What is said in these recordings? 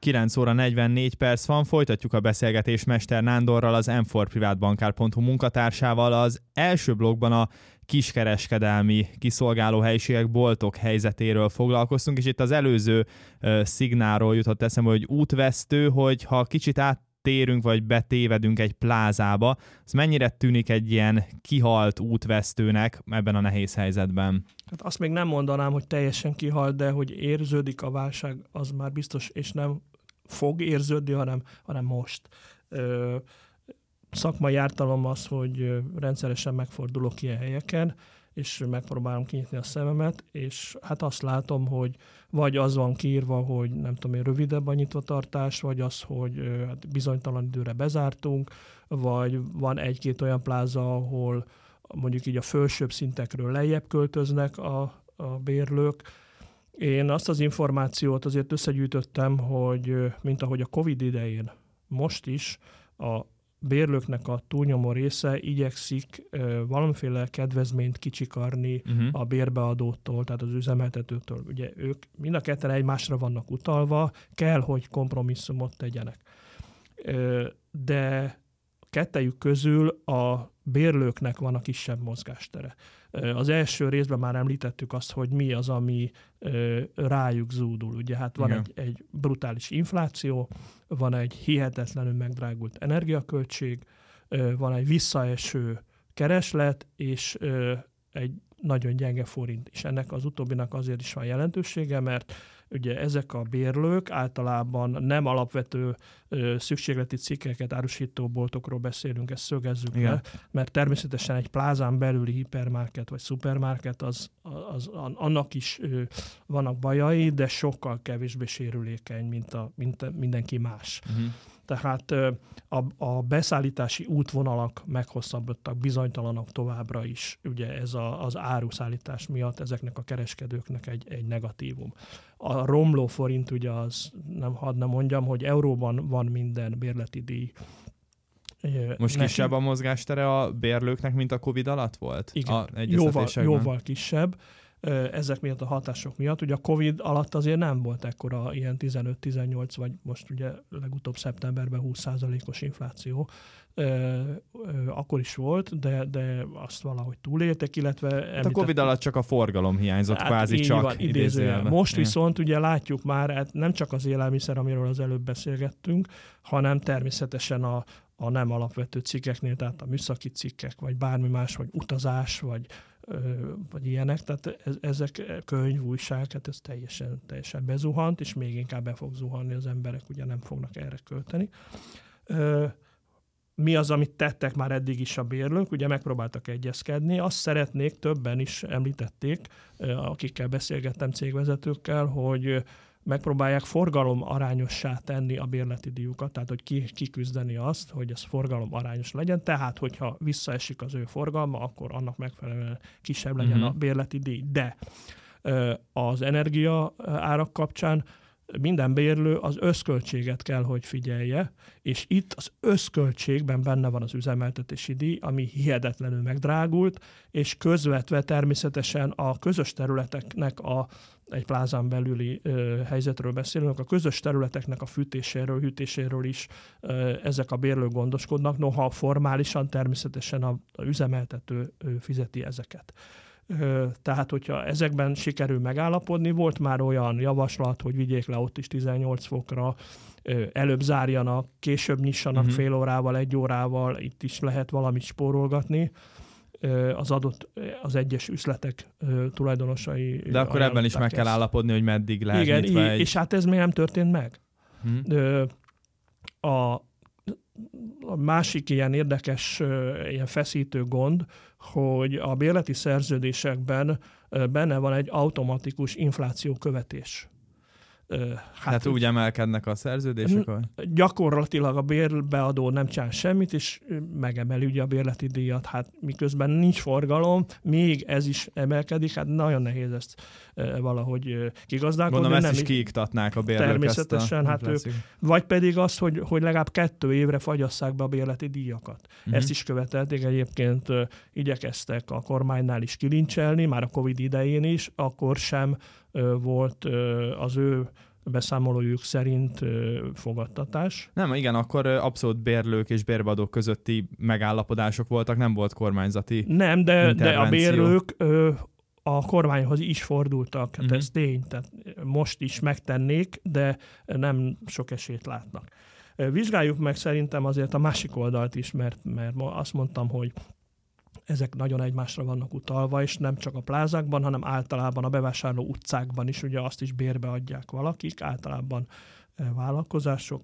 9 óra 44 perc van, folytatjuk a beszélgetést Mester Nándorral, az m4privatbankár.hu munkatársával. Az első blokkban a kiskereskedelmi kiszolgáló helyiségek, boltok helyzetéről foglalkoztunk, és itt az előző szignálról jutott eszembe, hogy útvesztő, hogy ha kicsit áttérünk vagy betévedünk egy plázába, az mennyire tűnik egy ilyen kihalt útvesztőnek ebben a nehéz helyzetben? Hát azt még nem mondanám, hogy teljesen kihalt, de hogy érződik a válság, az már biztos, és nem fog érződni, hanem most. Szakmai ártalom az, hogy rendszeresen megfordulok ilyen helyeken, és megpróbálom kinyitni a szememet, és hát azt látom, hogy vagy az van kiírva, hogy nem tudom én, rövidebb a nyitvatartás, vagy az, hogy hát bizonytalan időre bezártunk, vagy van egy-két olyan pláza, ahol mondjuk így a felsőbb szintekről lejjebb költöznek a bérlők. Én azt az információt azért összegyűjtöttem, hogy mint ahogy a Covid idején, most is a bérlőknek a túlnyomó része igyekszik valamiféle kedvezményt kicsikarni a bérbeadótól, tehát az üzemeltetőtől. Ugye ők mind a ketten egymásra vannak utalva, kell, hogy kompromisszumot tegyenek. De kettejük közül a bérlőknek van a kisebb mozgástere. Az első részben már említettük azt, hogy mi az, ami rájuk zúdul. Ugye hát van egy brutális infláció, van egy hihetetlenül megdrágult energiaköltség, van egy visszaeső kereslet, és egy nagyon gyenge forint. És ennek az utóbbinak azért is van jelentősége, mert ugye ezek a bérlők általában nem alapvető szükségleti cikkeket árusító boltokról beszélünk, ezt szögezzük le, mert természetesen egy plázán belüli hipermarket vagy szupermarket, annak is vannak bajai, de sokkal kevésbé sérülékeny, mint mindenki más. Tehát a beszállítási útvonalak meghosszabbodtak, bizonytalanok továbbra is. Ugye ez az áruszállítás miatt ezeknek a kereskedőknek egy negatívum. A romló forint, ugye az, hadd nem mondjam, hogy euróban van minden bérleti díj. Most kisebb a mozgástere a bérlőknek, mint a Covid alatt volt? Igen, jóval kisebb. Ezek miatt a hatások miatt. Ugye a Covid alatt azért nem volt ekkora ilyen 15-18, vagy most ugye legutóbb szeptemberben 20%-os infláció. Akkor is volt, de azt valahogy túléltek, illetve... A Covid alatt csak a forgalom hiányzott, kvázi csak van, idézőjelben. Most viszont ugye látjuk már, hát nem csak az élelmiszer, amiről az előbb beszélgettünk, hanem természetesen a nem alapvető cikkeknél, tehát a műszaki cikkek, vagy bármi más, vagy utazás, vagy ilyenek, tehát ezek könyv, újság, hát ez teljesen bezuhant, és még inkább be fog zuhanni, az emberek ugye nem fognak erre költeni. Mi az, amit tettek már eddig is a bérlők? Ugye megpróbáltak egyezkedni, azt szeretnék, többen is említették, akikkel beszélgettem, cégvezetőkkel, hogy megpróbálják forgalom arányossá tenni a bérleti díjukat, tehát hogy kiküzdeni azt, hogy ez forgalom arányos legyen, tehát hogyha visszaesik az ő forgalma, akkor annak megfelelően kisebb legyen a bérleti díj. De az energia árak kapcsán minden bérlő az összköltséget kell, hogy figyelje, és itt az összköltségben benne van az üzemeltetési díj, ami hihetetlenül megdrágult, és közvetve természetesen a közös területeknek egy plázán belüli helyzetről beszélünk, a közös területeknek a fűtéséről, hűtéséről is ezek a bérlők gondoskodnak, noha formálisan természetesen a üzemeltető fizeti ezeket. Tehát, hogyha ezekben sikerül megállapodni, volt már olyan javaslat, hogy vigyék le ott is 18 fokra, előbb zárjanak, később nyissanak fél órával, 1 órával, itt is lehet valamit spórolgatni az egyes üzletek tulajdonosai. De akkor ebben is meg kell állapodni, hogy meddig lehet nyitva. Igen, és hát ez még nem történt meg. A másik ilyen érdekes, ilyen feszítő gond, hogy a bérleti szerződésekben benne van egy automatikus inflációkövetés. Hát úgy emelkednek a szerződések? Gyakorlatilag a bérbeadó nem csinál semmit, és megemeli ugye a bérleti díjat. Hát miközben nincs forgalom, még ez is emelkedik, hát nagyon nehéz ezt valahogy kigazdálkodni. Mondom, ezt is kiiktatnák a bérlők. Természetesen, hát ők, vagy pedig az, hogy legalább 2 évre fagyasszák be a bérleti díjakat. Ezt is követelték, egyébként igyekeztek a kormánynál is kilincselni, már a Covid idején is, akkor sem volt az ő beszámolójuk szerint fogadtatás. Nem, igen, akkor abszolút bérlők és bérbeadók közötti megállapodások voltak, nem volt kormányzati Nem, de a bérlők a kormányhoz is fordultak, hát ez tény, tehát most is megtennék, de nem sok esélyt látnak. Vizsgáljuk meg szerintem azért a másik oldalt is, mert azt mondtam, hogy ezek nagyon egymásra vannak utalva, és nem csak a plázákban, hanem általában a bevásárló utcákban is, ugye azt is bérbe adják valakik, általában vállalkozások.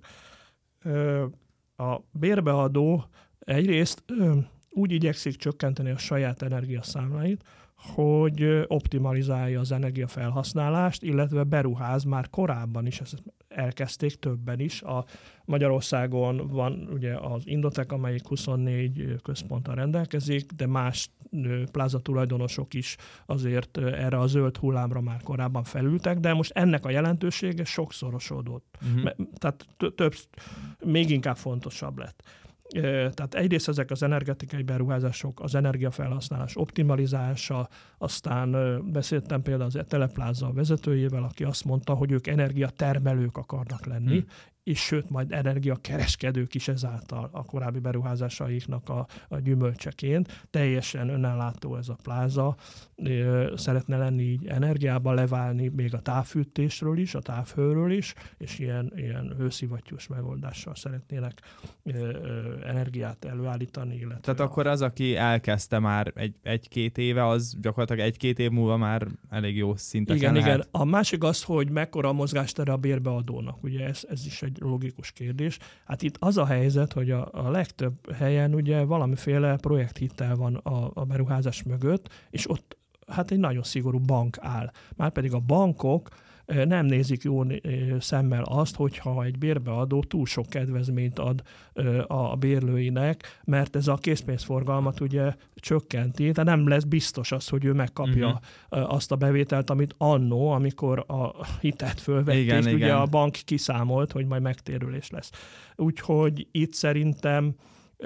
A bérbeadó egyrészt úgy igyekszik csökkenteni a saját energiaszámláit, hogy optimalizálja az energiafelhasználást, illetve beruház már korábban is, ezt elkezdték többen is. A Magyarországon van ugye az Indotek, amelyik 24 központtal rendelkezik, de más pláza tulajdonosok is azért erre a zöld hullámra már korábban felültek, de most ennek a jelentősége sokszorosodott. Tehát még inkább fontosabb lett. Tehát egyrészt ezek az energetikai beruházások, az energiafelhasználás optimalizálása, aztán beszéltem például az Telepláza vezetőjével, aki azt mondta, hogy ők energiatermelők akarnak lenni, és sőt, majd energiakereskedők is ezáltal a korábbi beruházásaiknak a gyümölcseként. Teljesen önellátó ez a pláza, szeretne lenni így energiában, leválni még a távfűtésről is, a távhőről is, és ilyen hőszivattyús megoldással szeretnének energiát előállítani. Illetve tehát akkor az, aki elkezdte már egy-két éve, az gyakorlatilag egy-két év múlva már elég jó szinteken lehet. Igen. A másik az, hogy mekkora a mozgástere a bérbeadónak. Ugye ez is egy logikus kérdés. Hát itt az a helyzet, hogy a legtöbb helyen ugye valamiféle projekthitel van a beruházás mögött, és ott hát egy nagyon szigorú bank áll. Márpedig a bankok nem nézik jó szemmel azt, hogyha egy bérbeadó túl sok kedvezményt ad a bérlőinek, mert ez a készpénzforgalmat ugye csökkenti, tehát nem lesz biztos az, hogy ő megkapja azt a bevételt, amit annó, amikor a hitelt fölvették, ugye a bank kiszámolt, hogy majd megtérülés lesz. Úgyhogy itt szerintem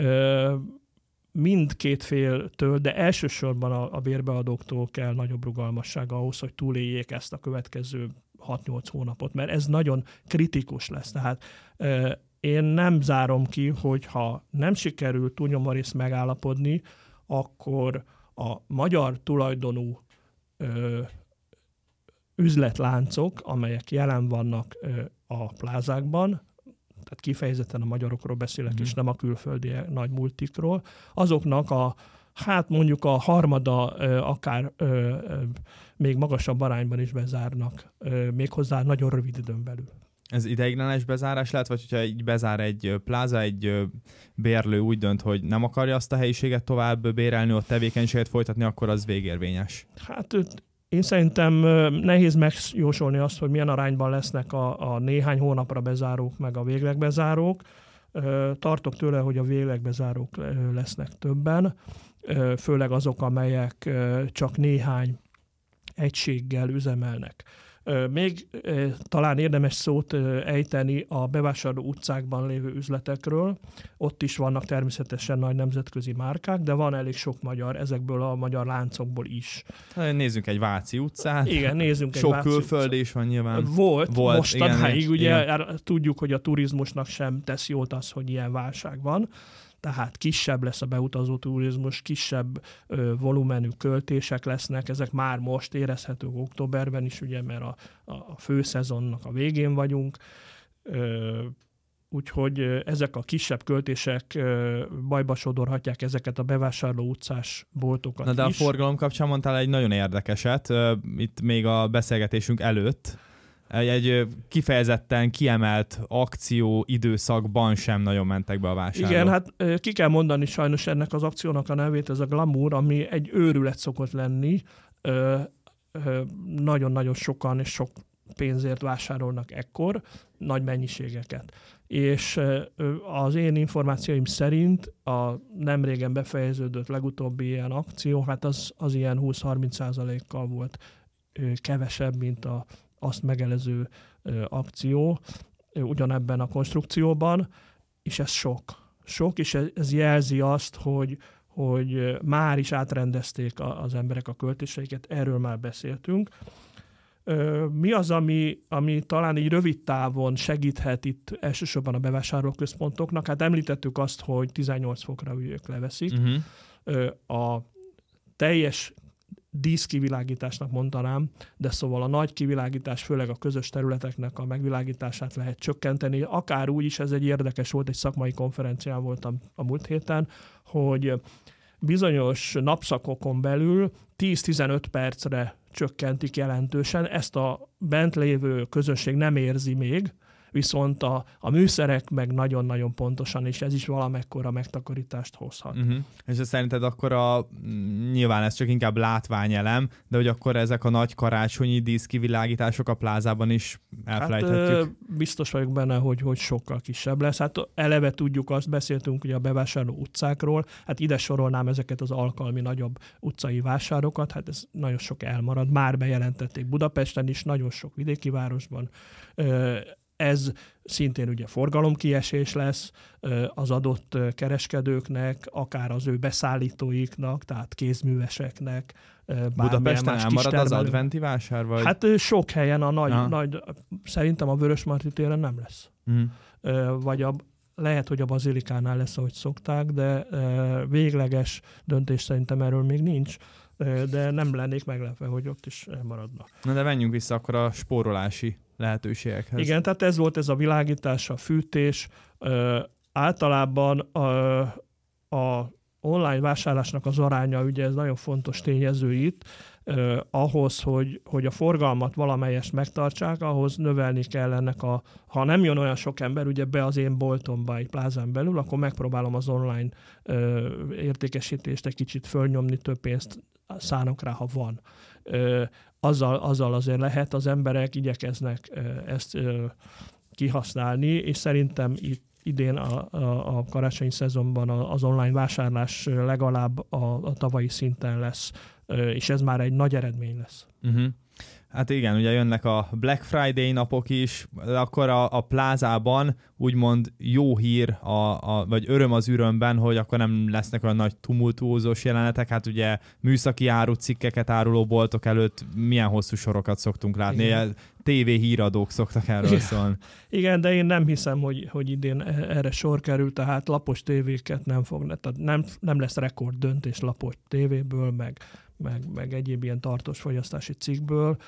mindkét féltől, de elsősorban a bérbeadóktól kell nagyobb rugalmasság ahhoz, hogy túléljék ezt a következő 6-8 hónapot, mert ez nagyon kritikus lesz. Tehát én nem zárom ki, hogy ha nem sikerül túlnyomórészt megállapodni, akkor a magyar tulajdonú üzletláncok, amelyek jelen vannak a plázákban, tehát kifejezetten a magyarokról beszélek, és nem a külföldi nagy multikról, azoknak mondjuk a harmada akár még magasabb arányban is bezárnak, méghozzá nagyon rövid időn belül. Ez ideiglenes bezárás lehet, vagy hogyha így bezár egy pláza, egy bérlő úgy dönt, hogy nem akarja azt a helyiséget tovább bérelni, ott tevékenységet folytatni, akkor az végérvényes? Hát én szerintem nehéz megjósolni azt, hogy milyen arányban lesznek a néhány hónapra bezárók, meg a végleg bezárók. Tartok tőle, hogy a végleg bezárók lesznek többen, főleg azok, amelyek csak néhány egységgel üzemelnek. Még talán érdemes szót ejteni a bevásárló utcákban lévő üzletekről. Ott is vannak természetesen nagy nemzetközi márkák, de van elég sok magyar, ezekből a magyar láncokból is. Nézzünk egy Váci utcát. Igen, nézzünk egy Váci külföldi is van nyilván. Volt mostanáig, ugye igen. Tudjuk, hogy a turizmusnak sem tesz jót az, hogy ilyen válság van. Tehát kisebb lesz a beutazó turizmus, kisebb volumenű költések lesznek, ezek már most érezhetők októberben is, ugye, mert a főszezonnak a végén vagyunk, úgyhogy ezek a kisebb költések bajba sodorhatják ezeket a bevásárló utcás boltokat. Na de is. A forgalom kapcsán mondtál egy nagyon érdekeset, itt még a beszélgetésünk előtt, egy kifejezetten kiemelt akció időszakban sem nagyon mentek be a vásárlók. Igen, hát ki kell mondani sajnos ennek az akciónak a nevét, ez a Glamour, ami egy őrület szokott lenni. Nagyon-nagyon sokan és sok pénzért vásárolnak ekkor, nagy mennyiségeket. És az én információim szerint a nemrégen befejeződött legutóbbi ilyen akció, hát az ilyen 20-30%-kal volt kevesebb, mint azt megelező akció ugyanebben a konstrukcióban, és ez sok, és ez jelzi azt, hogy már is átrendezték az emberek a költéseiket, erről már beszéltünk. Mi az, ami talán így rövid távon segíthet itt elsősorban a bevásárlóközpontoknak? Hát említettük azt, hogy 18 fokra ők leveszik. A teljes díszkivilágításnak mondanám, de szóval a nagy kivilágítás, főleg a közös területeknek a megvilágítását lehet csökkenteni. Akár úgy is, ez egy érdekes volt, egy szakmai konferencián voltam a múlt héten, hogy bizonyos napszakokon belül 10-15 percre csökkentik jelentősen. Ezt a bent lévő közönség nem érzi még, viszont a műszerek meg nagyon-nagyon pontosan, és ez is valamekkora megtakarítást hozhat. És szerinted akkor nyilván ez csak inkább látványelem, de hogy akkor ezek a nagy karácsonyi díszkivilágítások a plázában is elfelejthetjük? Hát biztos vagyok benne, hogy sokkal kisebb lesz. Hát eleve tudjuk, azt beszéltünk ugye a bevásárló utcákról, hát ide sorolnám ezeket az alkalmi nagyobb utcai vásárokat, hát ez nagyon sok elmarad. Már bejelentették Budapesten is, nagyon sok vidéki városban. Ez szintén ugye forgalomkiesés lesz az adott kereskedőknek, akár az ő beszállítóiknak, tehát kézműveseknek. Budapesten elmarad az adventi vásár? Vagy? Hát sok helyen a nagy szerintem a Vörösmarty téren nem lesz. Vagy lehet, hogy a Bazilikánál lesz, ahogy szokták, de végleges döntés szerintem erről még nincs, de nem lennék meglepve, hogy ott is elmaradna. Na de menjünk vissza akkor a spórolási lehetőségekhez. Igen, tehát ez volt ez a világítás, a fűtés. Általában a online vásárlásnak az aránya, ugye ez nagyon fontos tényező itt, ahhoz, hogy a forgalmat valamelyest megtartsák, ahhoz növelni kell ennek ha nem jön olyan sok ember, ugye be az én boltomba egy plázán belül, akkor megpróbálom az online értékesítést egy kicsit fölnyomni, több pénzt szánok rá, ha van. Azzal azért lehet, az emberek igyekeznek ezt kihasználni, és szerintem itt idén a karácsonyi szezonban az online vásárlás legalább a tavalyi szinten lesz, és ez már egy nagy eredmény lesz. Hát igen, ugye jönnek a Black Friday napok is, akkor a plázában úgymond jó hír, vagy öröm az ürömben, hogy akkor nem lesznek olyan nagy tumultuózós jelenetek, hát ugye műszaki árucikkeket áruló boltok előtt milyen hosszú sorokat szoktunk látni, TV híradók szoktak erről szólni. Igen, de én nem hiszem, hogy idén erre sor kerül, tehát lapos tévéket nem fognak, tehát nem lesz rekord döntés lapos tévéből, meg egyéb ilyen tartós fogyasztási cikkből,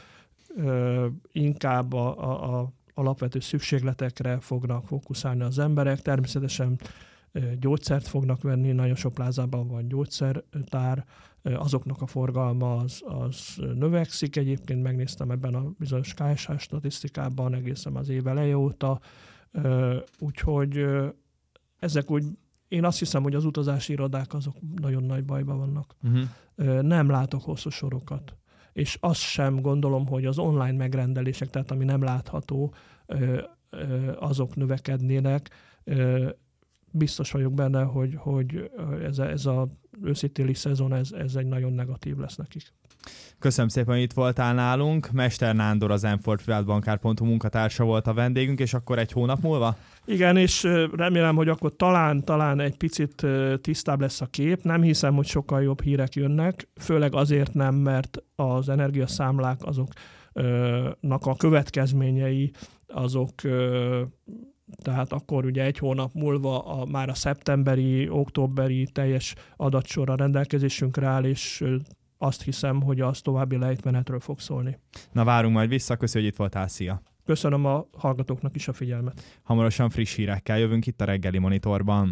inkább a alapvető szükségletekre fognak fókuszálni az emberek. Természetesen gyógyszert fognak venni, nagyon sok plázában van gyógyszertár, azoknak a forgalma az növekszik. Egyébként megnéztem ebben a bizonyos KSH statisztikában egészen az év eleje óta, úgyhogy ezek úgy, én azt hiszem, hogy az utazási irodák azok nagyon nagy bajban vannak. Nem látok hosszú sorokat. És azt sem gondolom, hogy az online megrendelések, tehát ami nem látható, azok növekednének. Biztos vagyok benne, hogy ez az őszi-téli szezon, ez egy nagyon negatív lesz nekik. Köszönöm szépen, hogy itt voltál nálunk. Mester Nándor, az m4privatbankár.hu munkatársa volt a vendégünk, és akkor egy hónap múlva? Igen, és remélem, hogy akkor talán egy picit tisztább lesz a kép. Nem hiszem, hogy sokkal jobb hírek jönnek, főleg azért nem, mert az energiaszámlák azoknak a következményei, azok tehát akkor ugye egy hónap múlva már a szeptemberi, októberi teljes adatsor a rendelkezésünkre áll, és azt hiszem, hogy az további lejtmenetről fog szólni. Na, várunk majd vissza, köszönjük, hogy itt voltál, szia! Köszönöm a hallgatóknak is a figyelmet. Hamarosan friss hírekkel jövünk itt a Reggeli Monitorban.